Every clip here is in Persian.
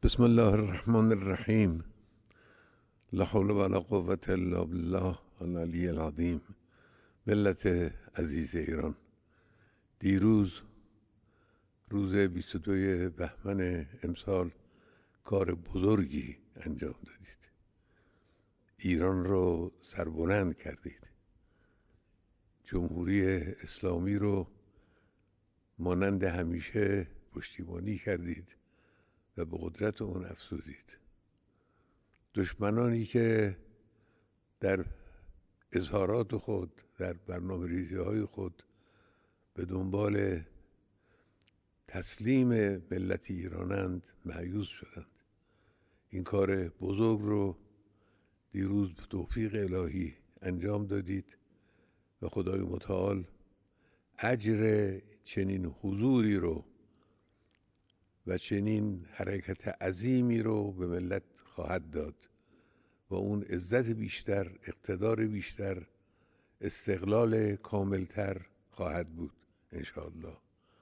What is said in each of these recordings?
بسم الله الرحمن الرحیم. لا حول ولا قوة الا بالله العلی العظیم. ملت عزیز ایران، دیروز روز 22 بهمن امسال کار بزرگی انجام دادید. ایران رو سربلند کردید. جمهوری اسلامی رو مانند همیشه پشتیبانی کردید و به قدرت اون افزودید. دشمنانی که در اظهارات خود، در برنامه ریزی های خود به دنبال تسلیم ملت ایرانند مایوس شدند. این کار بزرگ رو دیروز به توفیق الهی انجام دادید و خدای متعال اجر چنین حضوری رو و چنین حرکت عظیمی رو به ملت خواهد داد و اون عزت بیشتر، اقتدار بیشتر، استقلال کاملتر خواهد بود انشاءالله.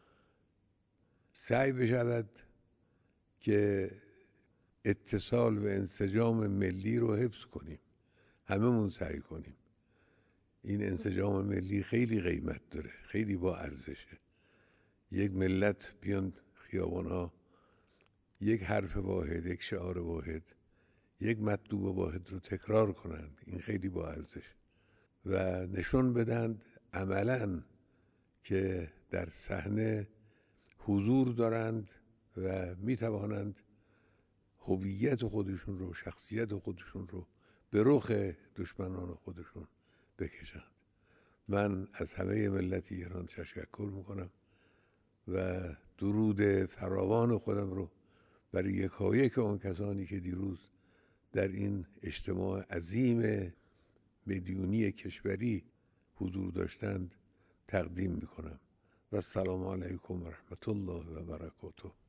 سعی بشود که اتصال و انسجام ملی رو حفظ کنیم، هممون سعی کنیم. این انسجام ملی خیلی قیمت داره، خیلی با ارزشه. یک ملت بیان خیابان‌ها یک حرف واحد، یک شعار واحد، یک مطلوب واحد رو تکرار کنند، این خیلی با ارزش و نشون بدند عملاً که در صحنه حضور دارند و میتوانند هویت خودشون رو، شخصیت خودشون رو به رخ دشمنان خودشون بکشند. من از همه ملت ایران تشکر میکنم و درود فراوان خودم رو برای یکایک آن کسانی که دیروز در این اجتماع عظیم میلیونی کشوری حضور داشتند تقدیم میکنم و السلام علیکم و رحمت الله و برکاته.